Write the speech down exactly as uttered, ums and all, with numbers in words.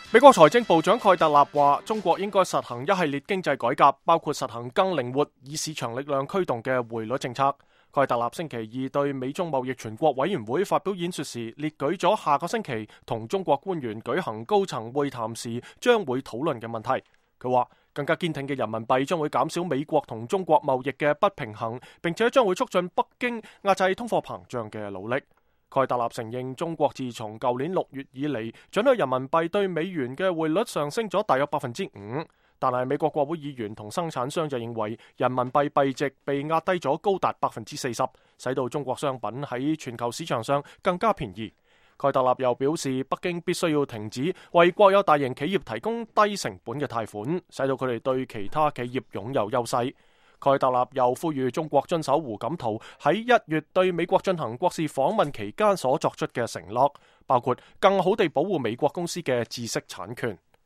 美國財政部長蓋特納話，中國應該實行一系列經濟改革，包括實行更靈活、以市場力量驅動嘅匯率政策。蓋特納星期二對美中貿易全國委員會發表演說時，列舉咗下個星期同中國官員舉行高層會談時將會討論嘅問題。佢話，更加堅挺嘅人民幣將會減少美國同中國貿易嘅不平衡，並且將會促進北京壓制通貨膨脹嘅努力。蓋特納承認，中國自從舊年六月以嚟，准許人民幣對美元嘅匯率上升咗大約百分之五。但係美國國會議員同生產商就認為，人民幣幣值被壓低咗高達百分之四十，使到中國商品喺全球市場上更加便宜。蓋特納又表示，北京必須要停止為國有大型企業提供低成本嘅貸款，使到佢哋對其他企業擁有優勢。蓋特納又呼籲中國遵守胡錦濤喺一月對美國進行國事訪問期間所作出嘅承諾，包括更好地保護美國公司嘅知識產權。